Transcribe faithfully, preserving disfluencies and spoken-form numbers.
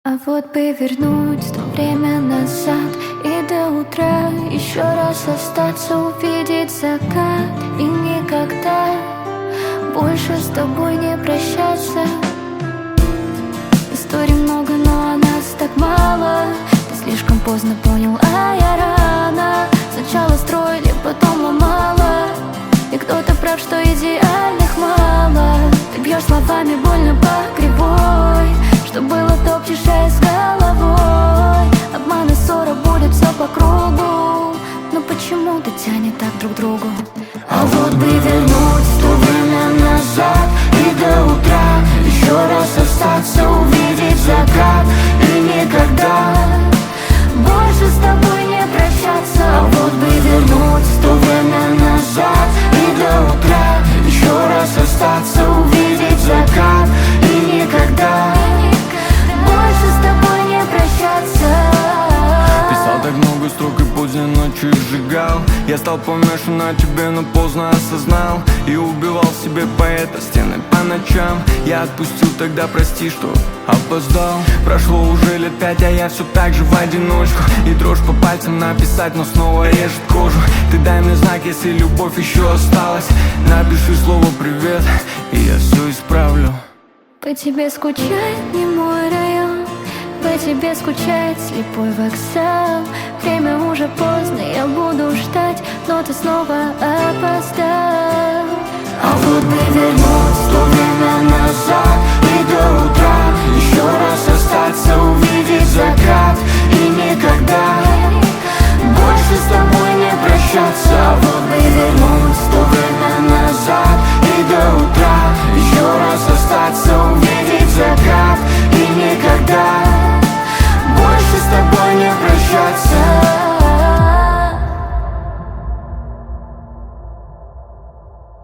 А вот бы вернуть то время назад и до утра еще раз остаться, увидеть закат и никогда больше с тобой не прощаться. Историй много, но о нас так мало. Ты слишком поздно понял, а я рано. Сначала строили, потом ломала. И кто-то прав, что идеальных мало. Ты бьешь словами больно по кривой. Что было, топчешь с головой. Обман и ссора, будет все по кругу. Но почему-то тянет так друг к другу. А вот бы вернуть то время назад и до утра еще раз остаться, увидеть закат и никогда больше с тобой не прощаться. А вот бы вернуть то время назад и до утра еще раз остаться, увидеть закат и никогда больше с тобой не прощаться. Писал так много строк и поздней ночью сжигал. Я стал помешан на тебе, но поздно осознал. И убивал себе поэта стены по ночам. Я отпустил тогда, прости, что опоздал. Прошло уже лет пять, а я все так же в одиночку. И дрожь по пальцам написать, но снова режет кожу. Ты дай мне знак, если любовь еще осталась. Напиши слово «привет», и я все исправлю. По тебе скучает не мой район, по тебе скучает слепой вокзал. Время уже поздно, я буду ждать, но ты снова опоздал. А вот бы вернуть то время назад и до утра еще раз